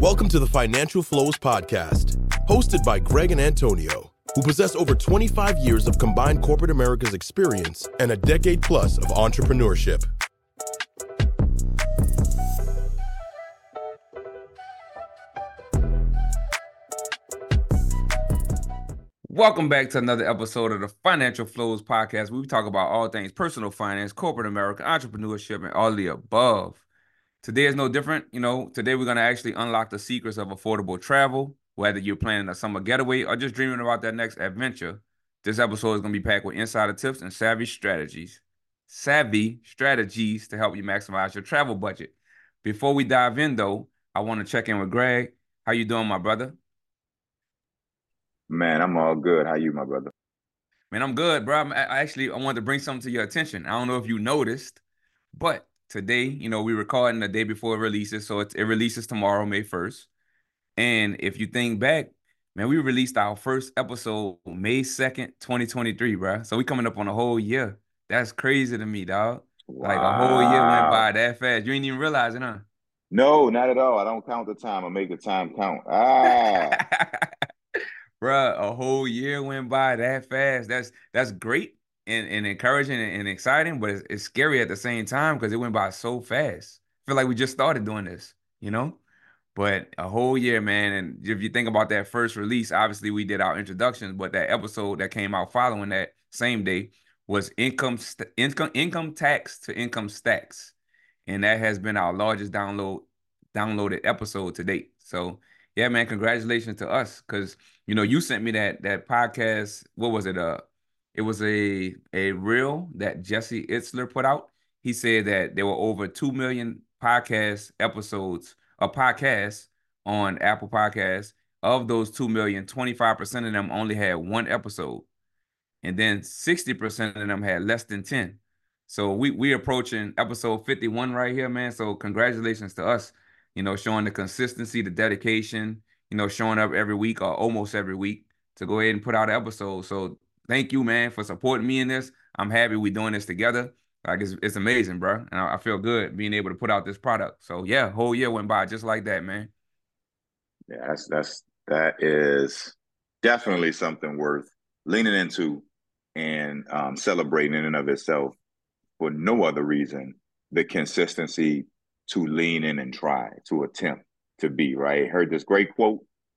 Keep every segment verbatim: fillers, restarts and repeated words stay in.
Welcome to the Financial Flows Podcast, hosted by Greg and Antonio, who possess over twenty-five years of combined corporate America's experience and a decade plus of entrepreneurship. Welcome back to another episode of the Financial Flows Podcast, where we talk about all things personal finance, corporate America, entrepreneurship, and all the above. Today is no different. You know, today we're going to actually unlock the secrets of affordable travel, whether you're planning a summer getaway or just dreaming about that next adventure. This episode is going to be packed with insider tips and savvy strategies. Savvy strategies to help you maximize your travel budget. Before we dive in, though, I want to check in with Greg. How you doing, my brother? Man, I'm all good. How you, my brother? Man, I'm good, bro. I'm, I actually, I wanted to bring something to your attention. I don't know if you noticed, but today, you know, we're recording the day before it releases, so it, it releases tomorrow, May first. And if you think back, man, we released our first episode May second, twenty twenty-three, bro. So we coming up on a whole year. That's crazy to me, dog. Wow. Like a whole year went by that fast. You ain't even realize it, huh? No, not at all. I don't count the time. I make the time count. Ah. Bruh, a whole year went by that fast. That's that's great and, and encouraging and, and exciting, but it's, it's scary at the same time because it went by so fast. I feel like we just started doing this, you know? But a whole year, man. And if you think about that first release, obviously we did our introductions, but that episode that came out following that same day was income st- income income tax to income stacks. And that has been our largest download downloaded episode to date. So yeah, man, congratulations to us. Cause you know, you sent me that that podcast. What was it? Uh it was a a reel that Jesse Itzler put out. He said that there were over two million podcast episodes, a podcast on Apple Podcasts. Of those two million, twenty-five percent of them only had one episode. And then sixty percent of them had less than ten. So we we approaching episode fifty-one right here, man. So congratulations to us, you know, showing the consistency, the dedication, you know, showing up every week or almost every week to go ahead and put out an episode. So thank you, man, for supporting me in this. I'm happy we're doing this together. Like it's, it's amazing, bro. And I, I feel good being able to put out this product. So yeah, whole year went by just like that, man. Yeah, that's that's that is definitely something worth leaning into and um, celebrating in and of itself for no other reason. The consistency to lean in and try, to attempt to be, right? Heard this great quote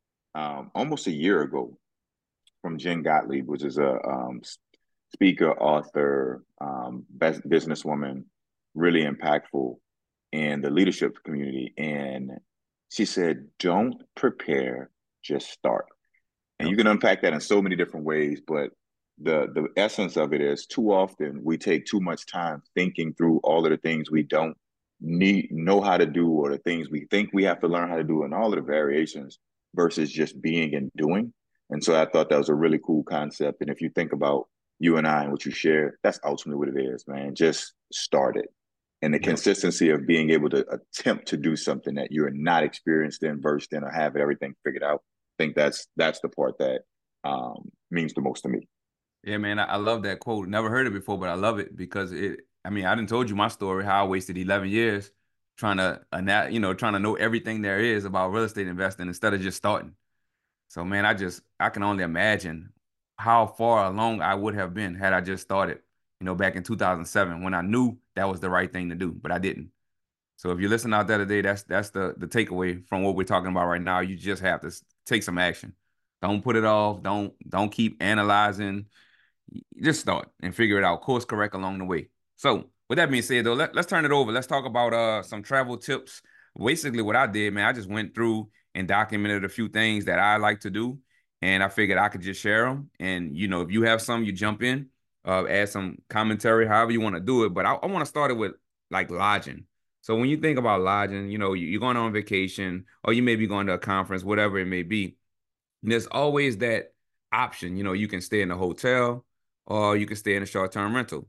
um, almost a year ago from Jen Gottlieb, which is a um, speaker, author, um, best businesswoman, really impactful in the leadership community. And she said, don't prepare, just start. And you can unpack that in so many different ways, but the the essence of it is too often we take too much time thinking through all of the things we don't need know how to do or the things we think we have to learn how to do and all of the variations versus just being and doing. And so I thought that was a really cool concept. And if you think about you and I and what you share, that's ultimately what it is, man. Just start it. And the Yep. consistency of being able to attempt to do something that you're not experienced in, versed in, or have everything figured out. I think that's that's the part that um, means the most to me. Yeah, man, I, I love that quote. Never heard it before, but I love it because it, I mean, I didn't told you my story, how I wasted eleven years trying to, ana- you know, trying to know everything there is about real estate investing instead of just starting. So, man, I just, I can only imagine how far along I would have been had I just started, you know, back in two thousand seven when I knew that was the right thing to do, but I didn't. So if you're listening out there today, that's that's the the takeaway from what we're talking about right now. You just have to s- take some action. Don't put it off. Don't don't keep analyzing. Just start and figure it out. Course correct along the way. So with that being said, though, let, let's turn it over. Let's talk about uh some travel tips. Basically, what I did, man, I just went through and documented a few things that I like to do, and I figured I could just share them. And you know, if you have some, you jump in, uh, add some commentary, however you want to do it. But I, I want to start it with like lodging. So when you think about lodging, you know, you- you're going on vacation, or you may be going to a conference, whatever it may be. And there's always that option. You know, you can stay in a hotel or you can stay in a short-term rental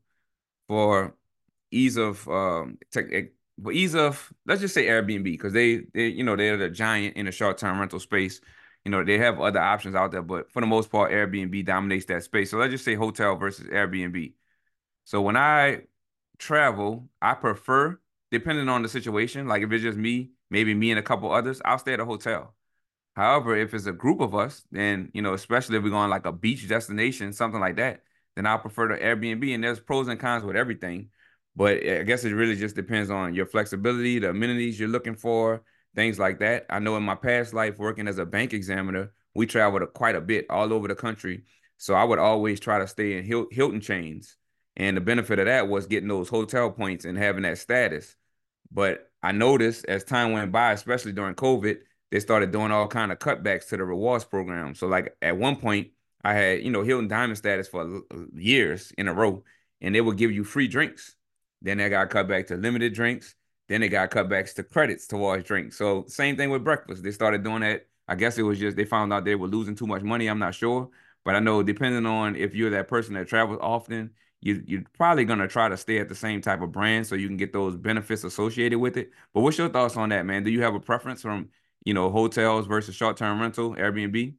for ease of um tech, eh, for ease of let's just say Airbnb because they they you know they're the giant in the short-term rental space. You know, they have other options out there, but for the most part, Airbnb dominates that space. So let's just say hotel versus Airbnb. So when I travel, I prefer, depending on the situation, like if it's just me maybe me and a couple others, I'll stay at a hotel. However, if it's a group of us, then, you know, especially if we're going like a beach destination, something like that, then I'll prefer the Airbnb. And there's pros and cons with everything. But I guess it really just depends on your flexibility, the amenities you're looking for, things like that. I know in my past life working as a bank examiner, we traveled quite a bit all over the country. So I would always try to stay in Hil- Hilton chains. And the benefit of that was getting those hotel points and having that status. But I noticed as time went by, especially during COVID, they started doing all kind of cutbacks to the rewards program. So like at one point, I had, you know, Hilton Diamond status for years in a row, and they would give you free drinks. Then they got cut back to limited drinks. Then they got cutbacks to credits towards drinks. So same thing with breakfast. They started doing that. I guess it was just they found out they were losing too much money. I'm not sure. But I know depending on if you're that person that travels often, you, you're probably going to try to stay at the same type of brand so you can get those benefits associated with it. But what's your thoughts on that, man? Do you have a preference from, you know, hotels versus short-term rental, Airbnb?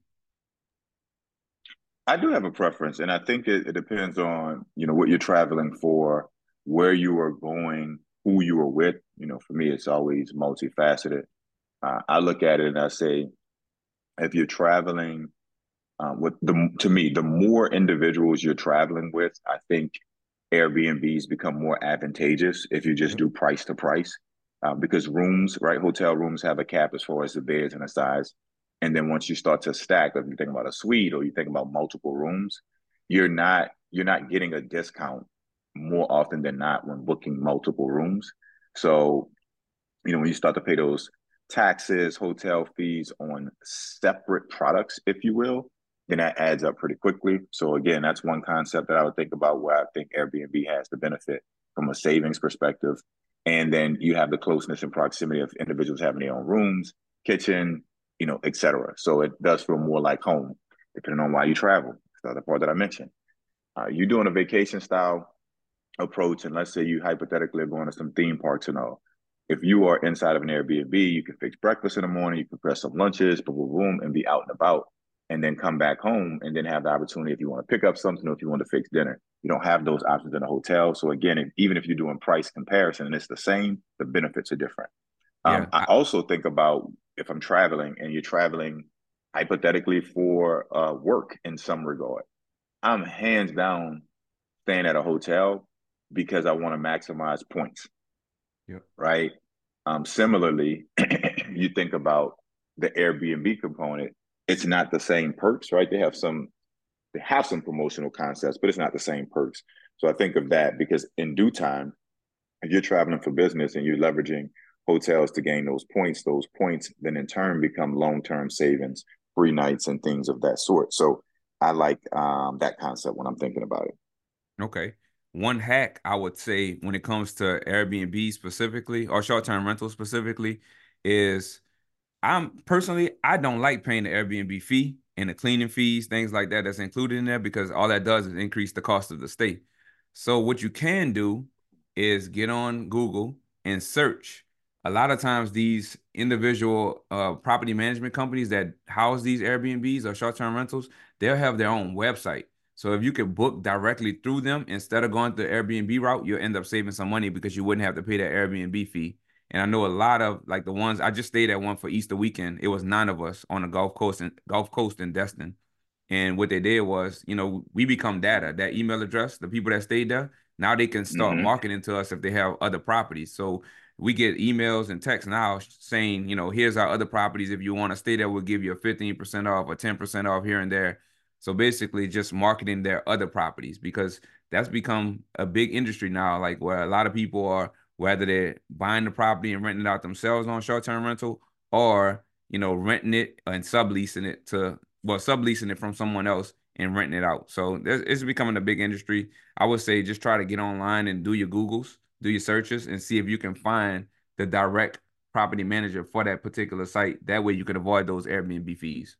I do have a preference, and I think it, it depends on, you know, what you're traveling for, where you are going, who you are with. You know, for me, it's always multifaceted. Uh, I look at it and I say, if you're traveling uh, with the, to me, the more individuals you're traveling with, I think Airbnbs become more advantageous if you just do price to price, uh, because rooms, right? Hotel rooms have a cap as far as the beds and the size. And then once you start to stack, if you think about a suite or you think about multiple rooms, you're not you're not getting a discount more often than not when booking multiple rooms. So, you know, when you start to pay those taxes, hotel fees on separate products, if you will, then that adds up pretty quickly. So again, that's one concept that I would think about where I think Airbnb has the benefit from a savings perspective. And then you have the closeness and proximity of individuals having their own rooms, kitchen, you know, et cetera. So it does feel more like home, depending on why you travel. That's the other part that I mentioned. Uh, you're doing a vacation style approach, and let's say you hypothetically are going to some theme parks and all. If you are inside of an Airbnb, you can fix breakfast in the morning, you can prepare some lunches, boom, boom, boom, and be out and about, and then come back home and then have the opportunity if you want to pick up something or if you want to fix dinner. You don't have those options in a hotel. So again, if, even if you're doing price comparison and it's the same, the benefits are different. Yeah. Um, I also think about if I'm traveling and you're traveling hypothetically for uh, work in some regard, I'm hands down staying at a hotel because I want to maximize points. Yep. Right. Um, similarly, you think about the Airbnb component, it's not the same perks, right? They have some they have some promotional concepts, but it's not the same perks. So I think of that because in due time, if you're traveling for business and you're leveraging hotels to gain those points, those points then in turn become long-term savings, free nights and things of that sort. So I like um, that concept when I'm thinking about it. Okay. One hack I would say when it comes to Airbnb specifically or short-term rental specifically is I'm personally, I don't like paying the Airbnb fee and the cleaning fees, things like that that's included in there because all that does is increase the cost of the stay. So what you can do is get on Google and search. A lot of times these individual uh, property management companies that house these Airbnbs or short-term rentals, they'll have their own website. So if you could book directly through them instead of going the Airbnb route, you'll end up saving some money because you wouldn't have to pay that Airbnb fee. And I know a lot of like the ones I just stayed at one for Easter weekend. It was nine of us on the Gulf Coast and Gulf Coast in Destin. And what they did was, you know, we become data, that email address, the people that stayed there, now they can start Mm-hmm. marketing to us if they have other properties. So we get emails and texts now saying, you know, here's our other properties. If you want to stay there, we'll give you a fifteen percent off or ten percent off here and there. So basically just marketing their other properties because that's become a big industry now, like where a lot of people are, whether they're buying the property and renting it out themselves on short-term rental or, you know, renting it and subleasing it to, well, subleasing it from someone else and renting it out. So it's becoming a big industry. I would say just try to get online and do your Googles, do your searches and see if you can find the direct property manager for that particular site. That way you can avoid those Airbnb fees.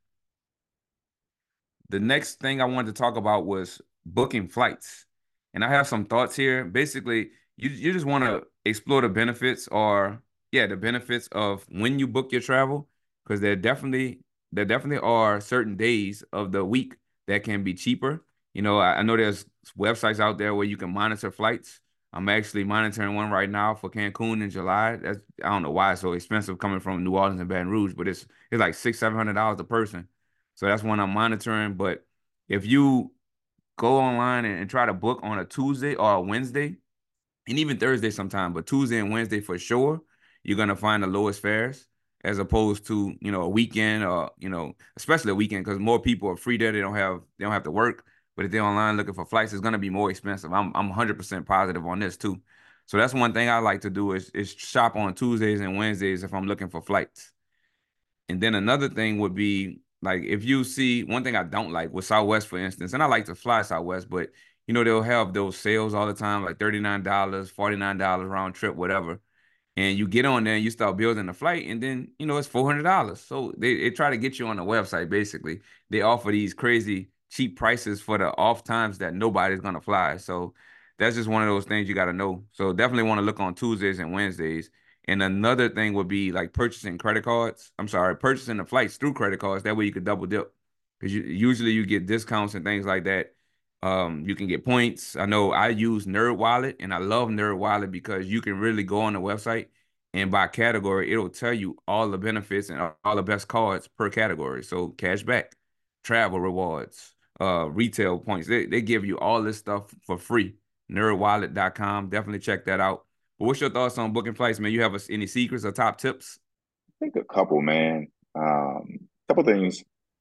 The next thing I wanted to talk about was booking flights. And I have some thoughts here. Basically, you, you just want to explore the benefits or, yeah, the benefits of when you book your travel, because there definitely there definitely are certain days of the week that can be cheaper. You know, I, I know there's websites out there where you can monitor flights. I'm actually monitoring one right now for Cancun in July. That's I don't know why it's so expensive coming from New Orleans and Baton Rouge, but it's it's like six, seven hundred dollars a person. So that's one I'm monitoring. But if you go online and, and try to book on a Tuesday or a Wednesday, and even Thursday sometime, but Tuesday and Wednesday for sure, you're gonna find the lowest fares as opposed to, you know, a weekend or, you know, especially a weekend because more people are free there. They don't have they don't have to work. But if they're online looking for flights, it's gonna be more expensive. I'm I'm one hundred percent positive on this too. So that's one thing I like to do is is shop on Tuesdays and Wednesdays if I'm looking for flights. And then another thing would be like if you see one thing I don't like with Southwest, for instance, and I like to fly Southwest, but you know, they'll have those sales all the time, like thirty-nine dollars forty-nine dollars round trip, whatever. And you get on there and you start building the flight, and then you know it's four hundred dollars. So they, they try to get you on the website, basically. They offer these crazy cheap prices for the off times that nobody's gonna fly. So that's just one of those things you gotta know. So definitely want to look on Tuesdays and Wednesdays. And another thing would be like purchasing credit cards. I'm sorry, purchasing the flights through credit cards. That way you could double dip. Because you, usually you get discounts and things like that. Um, you can get points. I know I use Nerd Wallet, and I love Nerd Wallet because you can really go on the website and by category, it'll tell you all the benefits and all the best cards per category. So cashback, travel rewards, uh, retail points. They they give you all this stuff for free. nerd wallet dot com. Definitely check that out. But what's your thoughts on booking flights, man? You have any secrets or top tips? I think a couple, man. Um, couple things.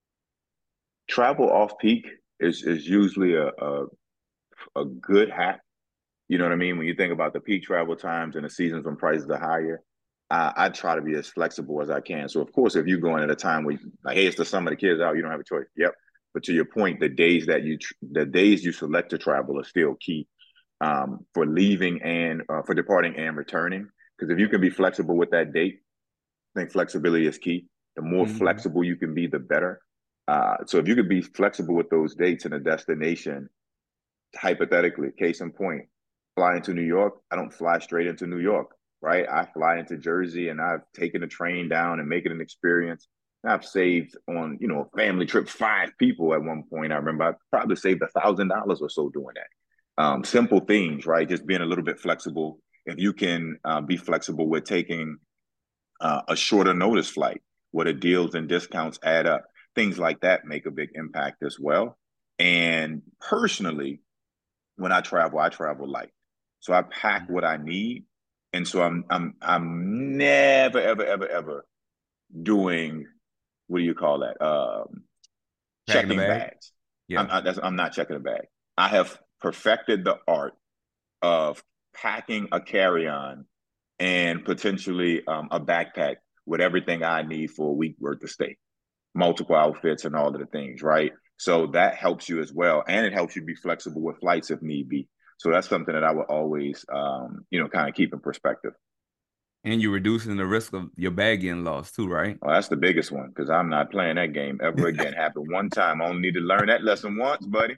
Travel off peak is is usually a, a a good hack. You know what I mean? When you think about the peak travel times and the seasons when prices are higher, I, I try to be as flexible as I can. So of course, if you're going at a time where you, like, hey, it's the summer, the kids out, you don't have a choice. Yep. But to your point, the days that you the days you select to travel are still key um, for leaving and uh, for departing and returning. Because if you can be flexible with that date, I think flexibility is key. The more Mm-hmm. flexible you can be, the better. Uh, so if you could be flexible with those dates and a destination, hypothetically, case in point, fly into New York, I don't fly straight into New York, right? I fly into Jersey and I've taken a train down and make it an experience. And I've saved on, you know, a family trip, five people at one point. I remember I probably saved a thousand dollars or so doing that. Um, simple things, right? Just being a little bit flexible. If you can uh, be flexible with taking uh, a shorter notice flight, where the deals and discounts add up, things like that make a big impact as well. And personally, when I travel, I travel light. So I pack what I need. And so I'm I'm I'm never, ever, ever, ever doing what do you call that? Um, Packing the checking bag? bags. I'm Yeah. I, that's, I'm not checking a bag. I have perfected the art of packing a carry-on and potentially um, a backpack with everything I need for a week worth of stay, multiple outfits and all of the things, right? So that helps you as well. And it helps you be flexible with flights if need be. So that's something that I would always, um, you know, kind of keep in perspective. And you're reducing the risk of your bag getting lost too, right? Well, that's the biggest one because I'm not playing that game ever again. Happened one time. I only need to learn that lesson once, buddy.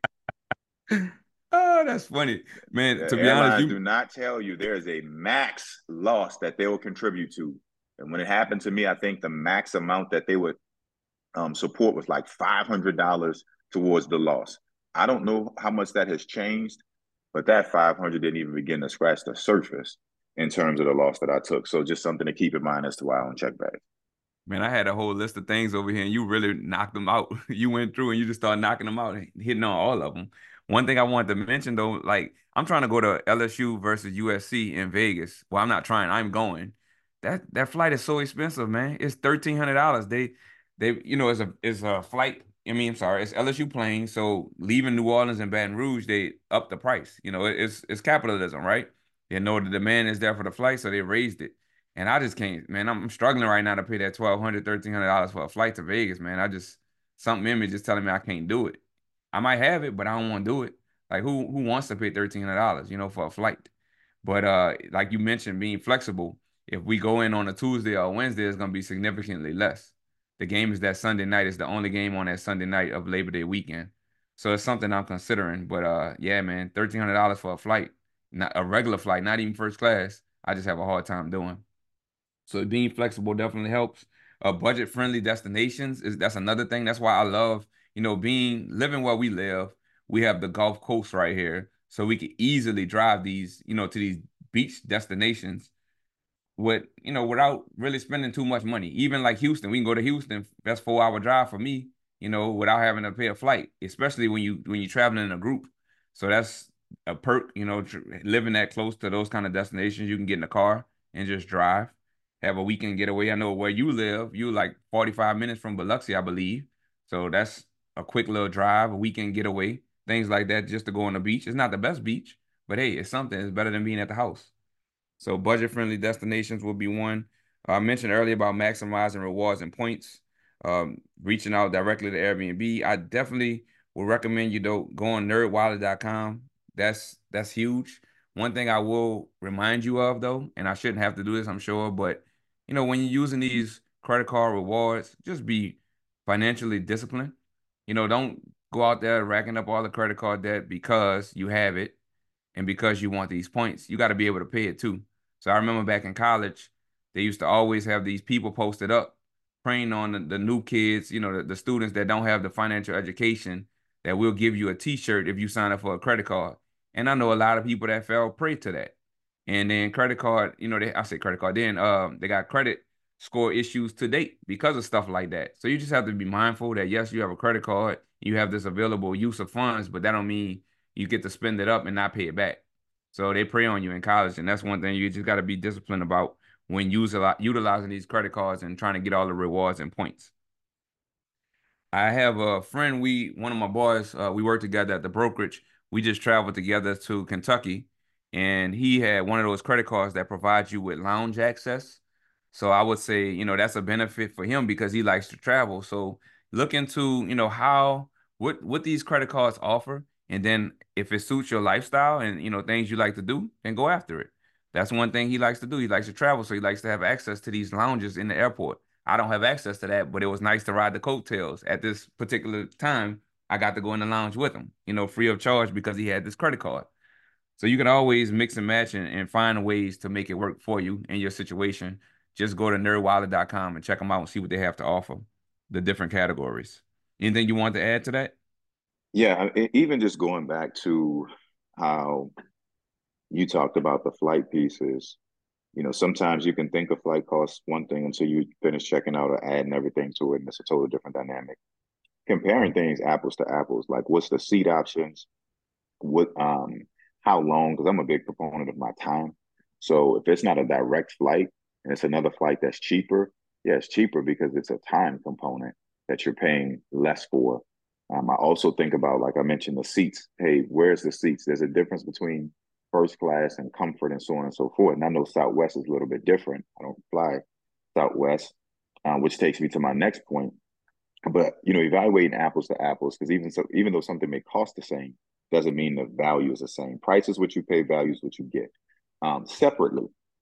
Oh, that's funny. Man, The to be honest, airlines do you not tell you there is a max loss that they will contribute to. And when it happened to me, I think the max amount that they would um, support was like five hundred dollars towards the loss. I don't know how much that has changed, but that five hundred didn't even begin to scratch the surface in terms of the loss that I took. So just something to keep in mind as to why I don't check back. Man, I had a whole list of things over here, and you really knocked them out. You went through and you just started knocking them out, and hitting on all of them. One thing I wanted to mention though, like I'm trying to go to L S U versus U S C in Vegas. Well, I'm not trying. I'm going. That that flight is so expensive, man. It's thirteen hundred dollars. They they you know it's a it's a flight. I mean, I'm sorry, it's L S U plane. So leaving New Orleans and Baton Rouge, they up the price. You know, it's it's capitalism, right? They know the demand is there for the flight, so they raised it. And I just can't, man. I'm struggling right now to pay that twelve hundred dollars, thirteen hundred dollars for a flight to Vegas, man. I just, something in me just telling me I can't do it. I might have it, but I don't want to do it. Like, who who wants to pay thirteen hundred dollars, you know, for a flight? But uh, like you mentioned, being flexible, if we go in on a Tuesday or a Wednesday, it's going to be significantly less. The game is that Sunday night. It's the only game on that Sunday night of Labor Day weekend. So it's something I'm considering. But uh, yeah, man, thirteen hundred dollars for a flight, not a regular flight, not even first class, I just have a hard time doing. So being flexible definitely helps. Uh, budget friendly destinations is that's another thing. That's why I love, you know, being living where we live. We have the Gulf Coast right here. so we could easily drive these, you know, to these beach destinations with, you know, without really spending too much money. Even like Houston, we can go to Houston. That's four hour drive for me, you know, without having to pay a flight, especially when you when you're traveling in a group. So that's a perk, you know, tr- living that close to those kind of destinations. You can get in the car and just drive, have a weekend getaway. I know where you live, you like forty-five minutes from Biloxi, I believe. So that's a quick little drive, a weekend getaway, things like that, just to go on the beach. It's not the best beach, but hey, it's something. It's better than being at the house. So budget-friendly destinations will be one. Uh, I mentioned earlier about maximizing rewards and points, um, reaching out directly to Airbnb. I definitely would recommend you though go on nerd wallet dot com. That's that's huge. One thing I will remind you of though, and I shouldn't have to do this, I'm sure, but you know, when you're using these credit card rewards, just be financially disciplined. You know, don't go out there racking up all the credit card debt because you have it and because you want these points. You got to be able to pay it too. So I remember back in college, they used to always have these people posted up preying on the, the new kids, you know, the, the students that don't have the financial education, that will give you a t-shirt if you sign up for a credit card. And I know a lot of people that fell prey to that. And then credit card, you know, they I say credit card, then um they got credit score issues to date because of stuff like that. So you just have to be mindful that yes, you have a credit card, you have this available use of funds, but that don't mean you get to spend it up and not pay it back. So they prey on you in college, and that's one thing you just got to be disciplined about when using utilizing these credit cards and trying to get all the rewards and points. I have a friend, we one of my boys, uh, we work together at the brokerage. We just traveled together to Kentucky, and he had one of those credit cards that provides you with lounge access. So I would say, you know, that's a benefit for him because he likes to travel. So look into, you know, how what what these credit cards offer, and then if it suits your lifestyle and you know things you like to do, then go after it. That's one thing he likes to do. He likes to travel, so he likes to have access to these lounges in the airport. I don't have access to that, but it was nice to ride the coattails. At this particular time, I got to go in the lounge with him, you know, free of charge because he had this credit card. So you can always mix and match and, and find ways to make it work for you in your situation. Just go to nerd wallet dot com and check them out and see what they have to offer, the different categories. Anything you want to add to that? Yeah, e- even just going back to how you talked about the flight pieces, you know, sometimes you can think a flight costs one thing until you finish checking out or adding everything to it, and it's a totally different dynamic. Comparing things apples to apples, like what's the seat options, what um how long, because I'm a big proponent of my time. So if it's not a direct flight and it's another flight that's cheaper, yeah, it's cheaper because it's a time component that you're paying less for. Um, I also think about, like I mentioned, the seats. Hey, where's the seats? There's a difference between first class and comfort and so on and so forth. And I know Southwest is a little bit different. I don't fly Southwest, um, which takes me to my next point. But you know, evaluating apples to apples, because even so, even though something may cost the same, doesn't mean the value is the same. Price is what you pay, value is what you get. Um, separately,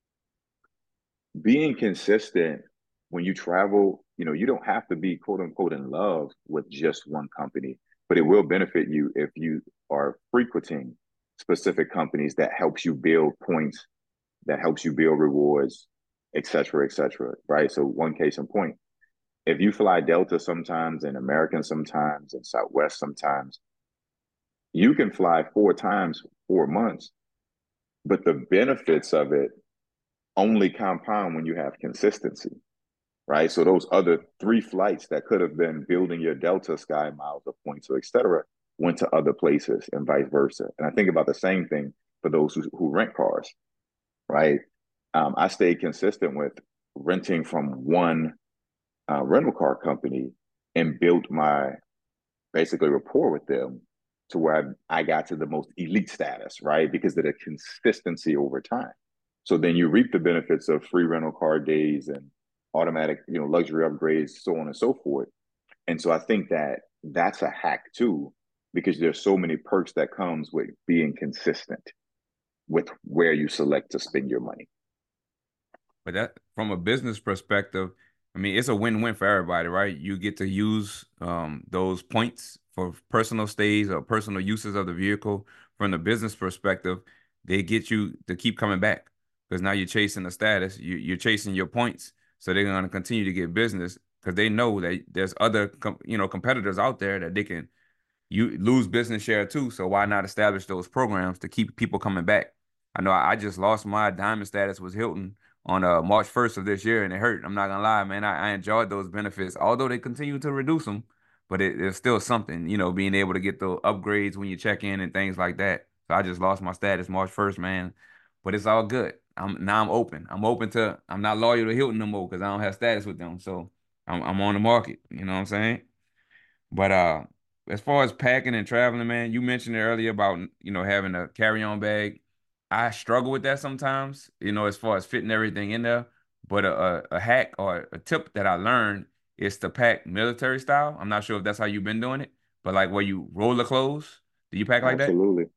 being consistent when you travel, you know, you don't have to be quote unquote in love with just one company, but it will benefit you if you are frequenting specific companies that helps you build points, that helps you build rewards, et cetera, et cetera. Right. So one case in point, if you fly Delta sometimes and American sometimes and Southwest sometimes, you can fly four times four months, but the benefits of it only compound when you have consistency, right? So those other three flights that could have been building your Delta Sky miles or points or et cetera went to other places and vice versa. And I think about the same thing for those who, who rent cars, right? Um, I stayed consistent with renting from one uh, rental car company and built my basically rapport with them to where I, I got to the most elite status, right? Because of the consistency over time. So then you reap the benefits of free rental car days and automatic, you know, luxury upgrades, so on and so forth. And so I think that that's a hack too, because there's so many perks that comes with being consistent with where you select to spend your money. But that from a business perspective, I mean, it's a win-win for everybody, right? You get to use um, those points for personal stays or personal uses of the vehicle. From the business perspective, they get you to keep coming back because now you're chasing the status, you, you're chasing your points, so they're going to continue to get business because they know that there's other, com- you know, competitors out there that they can you lose business share too. So why not establish those programs to keep people coming back? I know I, I just lost my diamond status with Hilton on uh March first of this year, and it hurt. I'm not gonna lie, man. I, I enjoyed those benefits, although they continue to reduce them, but it, it's still something, you know, being able to get the upgrades when you check in and things like that. So I just lost my status March first, man. But it's all good. I'm now I'm open. I'm open to I'm not loyal to Hilton no more because I don't have status with them. So I'm I'm on the market. You know what I'm saying? But uh, as far as packing and traveling, man, you mentioned it earlier about, you know, having a carry-on bag. I struggle with that sometimes, you know, as far as fitting everything in there. But a, a, a hack or a tip that I learned is to pack military style. I'm not sure if that's how you've been doing it, but like where you roll the clothes. Do you pack like that? Absolutely.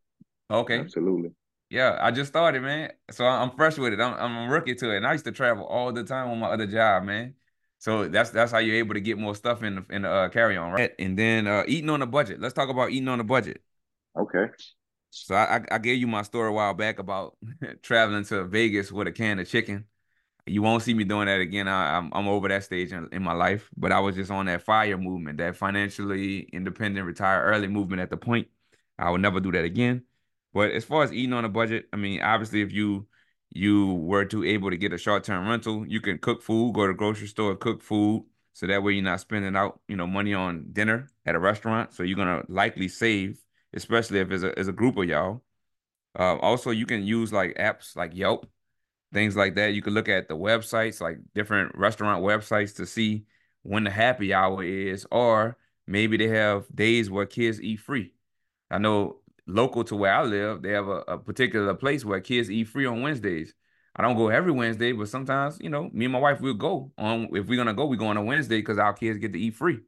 Okay. Absolutely. Yeah, I just started, man. So I- I'm fresh with it. I'm I'm a rookie to it, and I used to travel all the time on my other job, man. So that's that's how you're able to get more stuff in the in the uh, carry on, right? And then uh, eating on a budget. Let's talk about eating on a budget. Okay. So I I I gave you my story a while back about traveling to Vegas with a can of chicken. You won't see me doing that again. I, I'm I'm over that stage in, in my life. But I was just on that FIRE movement, that financially independent, retire early movement at the point. I will never do that again. But as far as eating on a budget, I mean, obviously, if you you were to able to get a short-term rental, you can cook food, go to the grocery store, cook food, so that way you're not spending out, you know, money on dinner at a restaurant. So you're gonna likely save, especially if it's a, it's a group of y'all. Uh, also, you can use like apps like Yelp, things like that. You can look at the websites, like different restaurant websites, to see when the happy hour is, or maybe they have days where kids eat free. I know local to where I live, they have a, a particular place where kids eat free on Wednesdays. I don't go every Wednesday, but sometimes, you know, me and my wife will go on. If we're gonna go, we go on a Wednesday because our kids get to eat free.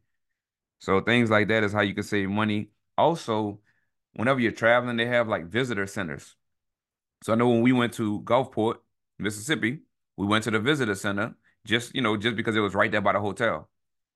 So things like that is how you can save money. Also, whenever you're traveling, they have like visitor centers. So I know when we went to Gulfport, Mississippi, we went to the visitor center just, you know, just because it was right there by the hotel.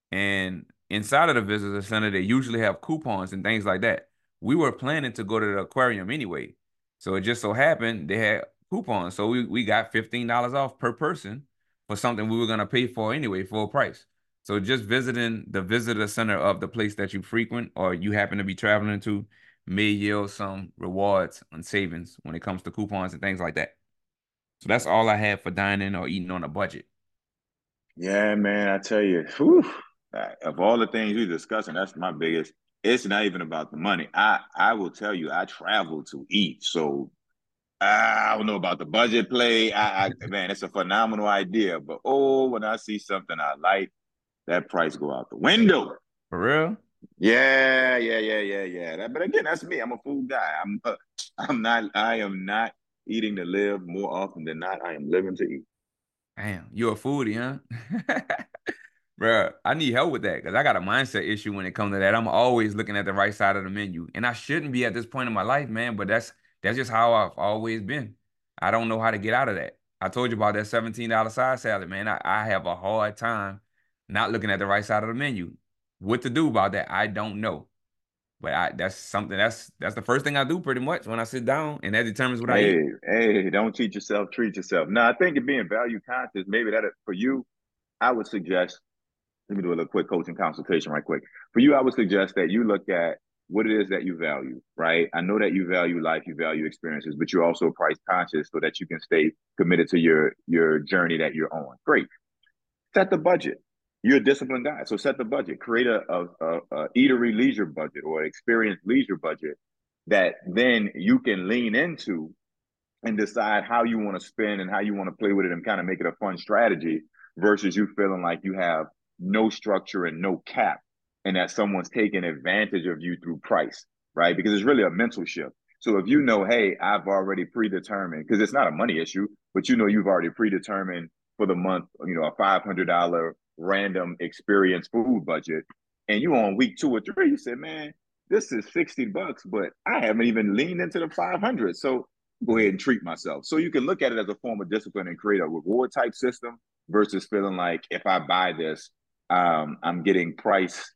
And inside of the visitor center, they usually have coupons and things like that. We were planning to go to the aquarium anyway. So it just so happened they had coupons. So we, we got fifteen dollars off per person for something we were going to pay for anyway, full price. So just visiting the visitor center of the place that you frequent or you happen to be traveling to may yield some rewards and savings when it comes to coupons and things like that. So that's all I have for dining or eating on a budget. Yeah, man, I tell you, whew, of all the things you're discussing, that's my biggest. It's not even about the money. I I will tell you, I travel to eat, so I don't know about the budget play. I, I man, it's a phenomenal idea, but oh, when I see something I like, that price go out the window. For real? Yeah, yeah, yeah, yeah, yeah. That, but again, that's me. I'm a food guy. I'm uh, I'm not. I am not eating to live. More often than not, I am living to eat. Damn, you a foodie, huh? Bro, I need help with that because I got a mindset issue when it comes to that. I'm always looking at the right side of the menu, and I shouldn't be at this point in my life, man. But that's that's just how I've always been. I don't know how to get out of that. I told you about that seventeen dollar side salad, man. I, I have a hard time not looking at the right side of the menu. What to do about that, I don't know. But I that's something that's that's the first thing I do pretty much when I sit down, and that determines what I Hey, eat. hey, don't cheat yourself, treat yourself. Now, I think it being value conscious, maybe that for you, I would suggest, let me do a little quick coaching consultation right quick. For you, I would suggest that you look at what it is that you value, right? I know that you value life, you value experiences, but you're also price conscious so that you can stay committed to your your journey that you're on. Great. Set the budget. You're a disciplined guy, so set the budget. Create a, a, a, a eatery leisure budget or experience leisure budget that then you can lean into and decide how you want to spend and how you want to play with it and kind of make it a fun strategy versus you feeling like you have no structure and no cap and that someone's taking advantage of you through price, right? Because it's really a mental shift. So if you know, hey, I've already predetermined, because it's not a money issue, but you know you've already predetermined for the month, you know, a five hundred dollars random experience food budget, and you on week two or three, you said, man, this is sixty bucks, but I haven't even leaned into the five hundred. So go ahead and treat myself. So you can look at it as a form of discipline and create a reward type system versus feeling like if I buy this, um, I'm getting price,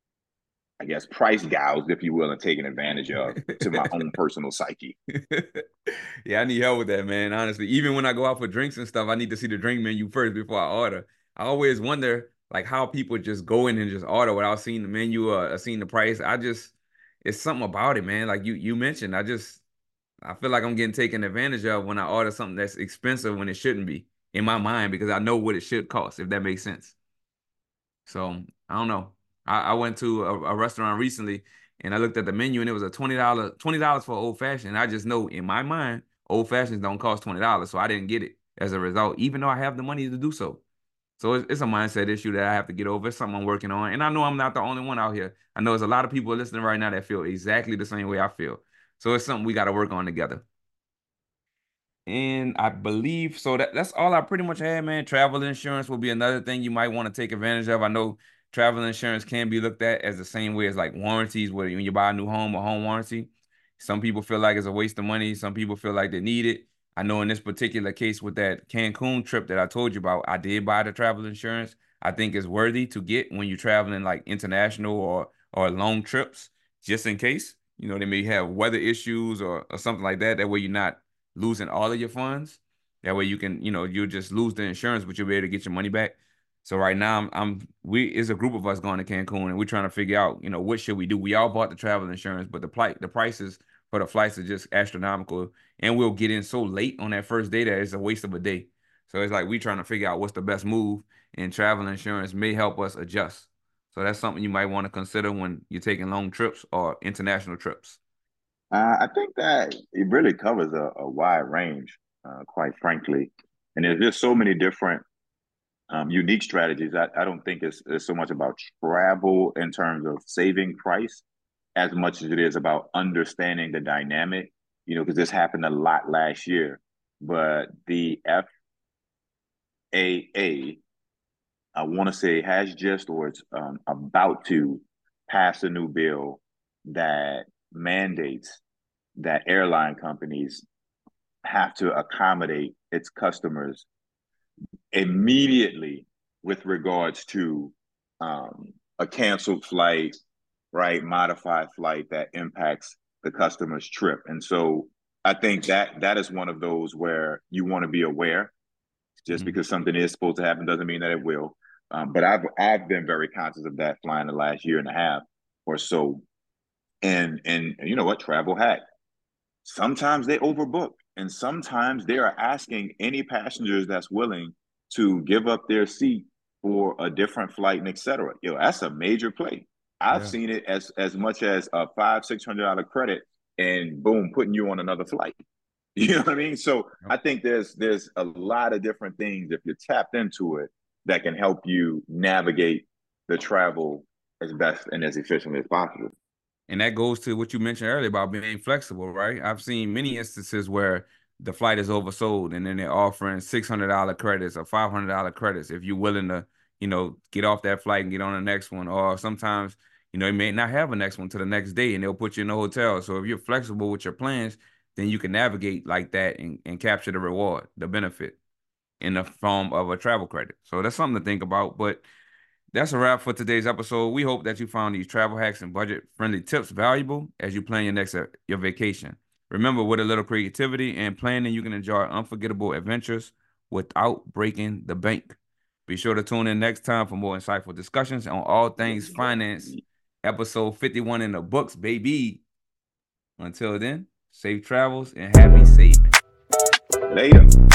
I guess, price gouged, if you will, and taken advantage of to my own personal psyche. Yeah, I need help with that, man. Honestly, even when I go out for drinks and stuff, I need to see the drink menu first before I order. I always wonder like how people just go in and just order without seeing the menu or, or seeing the price. I just it's something about it, man. Like you you mentioned, I just I feel like I'm getting taken advantage of when I order something that's expensive when it shouldn't be in my mind because I know what it should cost, if that makes sense. So I don't know. I, I went to a, a restaurant recently and I looked at the menu and it was a twenty dollars twenty dollars for old fashioned. I just know in my mind, old fashions don't cost twenty dollars. So I didn't get it as a result, even though I have the money to do so. So it's, it's a mindset issue that I have to get over. It's something I'm working on. And I know I'm not the only one out here. I know there's a lot of people listening right now that feel exactly the same way I feel. So it's something we got to work on together. And I believe so that that's all I pretty much had, man. Travel insurance will be another thing you might want to take advantage of. I know travel insurance can be looked at as the same way as like warranties, where when you buy a new home or home warranty, some people feel like it's a waste of money. Some people feel like they need it. I know in this particular case with that Cancun trip that I told you about, I did buy the travel insurance. I think it's worthy to get when you're traveling like international or or long trips, just in case. You know, they may have weather issues or, or something like that. That way you're not losing all of your funds. That way you can, you know, you'll just lose the insurance, but you'll be able to get your money back. So right now, I'm, I'm we is a group of us going to Cancun, and we're trying to figure out, you know, what should we do? We all bought the travel insurance, but the plight, the prices for the flights are just astronomical, and we'll get in so late on that first day that it's a waste of a day. So it's like we trying to figure out what's the best move, and travel insurance may help us adjust. So that's something you might want to consider when you're taking long trips or international trips. Uh, I think that it really covers a, a wide range, uh, quite frankly. And there's just so many different um, unique strategies. I, I don't think it's, it's so much about travel in terms of saving price as much as it is about understanding the dynamic, you know, because this happened a lot last year. But the F A A, I want to say, has just or it's um, about to pass a new bill that mandates that airline companies have to accommodate its customers immediately with regards to um, a canceled flight, right? Modified flight that impacts the customer's trip. And so I think that that is one of those where you want to be aware. Just mm-hmm. because something is supposed to happen doesn't mean that it will. Um, but I've I've been very conscious of that flying the last year and a half or so. And and you know what? Travel hack. Sometimes they overbook, and sometimes they are asking any passengers that's willing to give up their seat for a different flight and et cetera. Yo, that's a major play. I've yeah. seen it as as much as a five, six hundred dollar credit, and boom, putting you on another flight. You know what I mean? So I think there's there's a lot of different things if you're tapped into it that can help you navigate the travel as best and as efficiently as possible. And that goes to what you mentioned earlier about being flexible, right? I've seen many instances where the flight is oversold and then they're offering six hundred dollar credits or five hundred dollar credits if you're willing to, you know, get off that flight and get on the next one. Or sometimes, you know, you may not have a next one to the next day and they'll put you in a hotel. So if you're flexible with your plans, then you can navigate like that and, and capture the reward, the benefit in the form of a travel credit. So that's something to think about. But that's a wrap for today's episode. We hope that you found these travel hacks and budget-friendly tips valuable as you plan your next uh, your vacation. Remember, with a little creativity and planning, you can enjoy unforgettable adventures without breaking the bank. Be sure to tune in next time for more insightful discussions on all things finance. Episode fifty-one in the books, baby. Until then, safe travels and happy saving. Later.